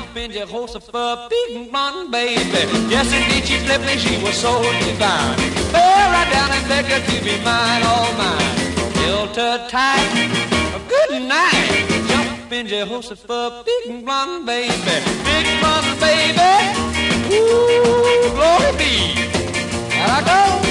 jump in Jehoshaphat, big blonde baby. Yes, indeed, she flipped me, she was so divine. Fell right down and begged her to be mine, all mine. Held her tight, good night. Jump in Jehoshaphat, big blonde baby. Big blonde baby, ooh, glory be. There I go.